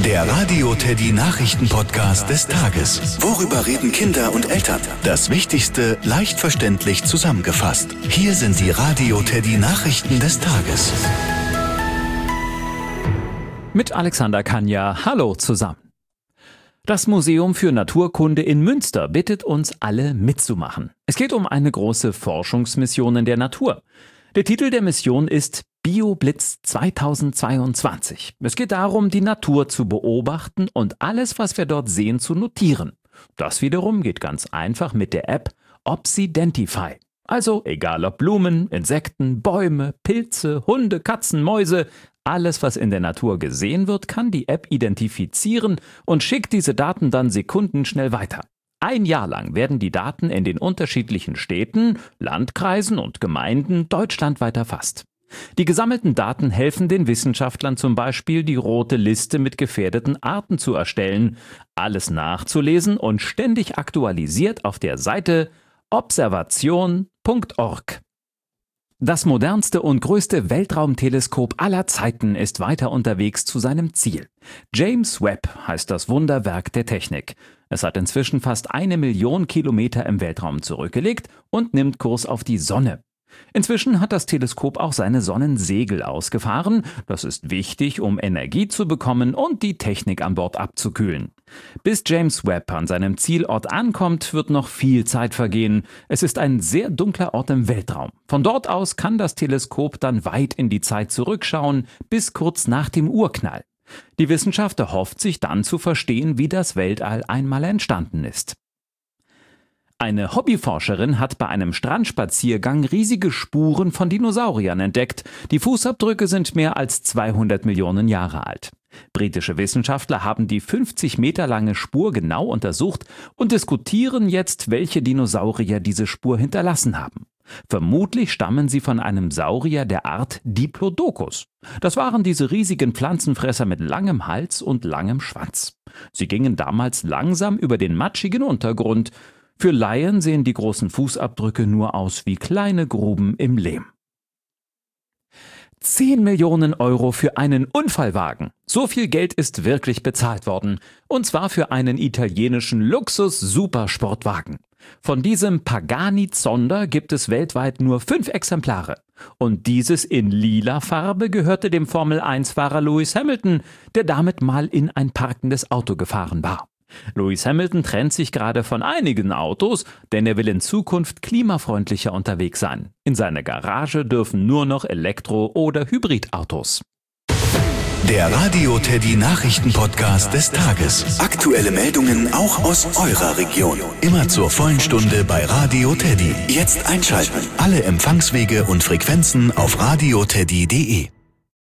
Der Radio Teddy Nachrichten-Podcast des Tages. Worüber reden Kinder und Eltern? Das Wichtigste leicht verständlich zusammengefasst. Hier sind die Radio Teddy Nachrichten des Tages. Mit Alexander Kanja. Hallo zusammen. Das Museum für Naturkunde in Münster bittet uns alle mitzumachen. Es geht um eine große Forschungsmission in der Natur. Der Titel der Mission ist BioBlitz 2022. Es geht darum, die Natur zu beobachten und alles, was wir dort sehen, zu notieren. Das wiederum geht ganz einfach mit der App Obsidentify. Also egal ob Blumen, Insekten, Bäume, Pilze, Hunde, Katzen, Mäuse, alles, was in der Natur gesehen wird, kann die App identifizieren und schickt diese Daten dann sekundenschnell weiter. Ein Jahr lang werden die Daten in den unterschiedlichen Städten, Landkreisen und Gemeinden deutschlandweit erfasst. Die gesammelten Daten helfen den Wissenschaftlern zum Beispiel, die rote Liste mit gefährdeten Arten zu erstellen, alles nachzulesen und ständig aktualisiert auf der Seite observation.org. Das modernste und größte Weltraumteleskop aller Zeiten ist weiter unterwegs zu seinem Ziel. James Webb heißt das Wunderwerk der Technik. Es hat inzwischen fast 1 Million Kilometer im Weltraum zurückgelegt und nimmt Kurs auf die Sonne. Inzwischen hat das Teleskop auch seine Sonnensegel ausgefahren. Das ist wichtig, um Energie zu bekommen und die Technik an Bord abzukühlen. Bis James Webb an seinem Zielort ankommt, wird noch viel Zeit vergehen. Es ist ein sehr dunkler Ort im Weltraum. Von dort aus kann das Teleskop dann weit in die Zeit zurückschauen, bis kurz nach dem Urknall. Die Wissenschaft erhofft sich dann zu verstehen, wie das Weltall einmal entstanden ist. Eine Hobbyforscherin hat bei einem Strandspaziergang riesige Spuren von Dinosauriern entdeckt. Die Fußabdrücke sind mehr als 200 Millionen Jahre alt. Britische Wissenschaftler haben die 50 Meter lange Spur genau untersucht und diskutieren jetzt, welche Dinosaurier diese Spur hinterlassen haben. Vermutlich stammen sie von einem Saurier der Art Diplodocus. Das waren diese riesigen Pflanzenfresser mit langem Hals und langem Schwanz. Sie gingen damals langsam über den matschigen Untergrund. Für Laien sehen die großen Fußabdrücke nur aus wie kleine Gruben im Lehm. 10 Millionen Euro für einen Unfallwagen. So viel Geld ist wirklich bezahlt worden. Und zwar für einen italienischen Luxus-Supersportwagen. Von diesem Pagani Zonda gibt es weltweit nur 5 Exemplare. Und dieses in lila Farbe gehörte dem Formel-1-Fahrer Lewis Hamilton, der damit mal in ein parkendes Auto gefahren war. Lewis Hamilton trennt sich gerade von einigen Autos, denn er will in Zukunft klimafreundlicher unterwegs sein. In seiner Garage dürfen nur noch Elektro- oder Hybridautos. Der Radio Teddy Nachrichten-Podcast des Tages. Aktuelle Meldungen auch aus eurer Region. Immer zur vollen Stunde bei Radio Teddy. Jetzt einschalten. Alle Empfangswege und Frequenzen auf radioteddy.de.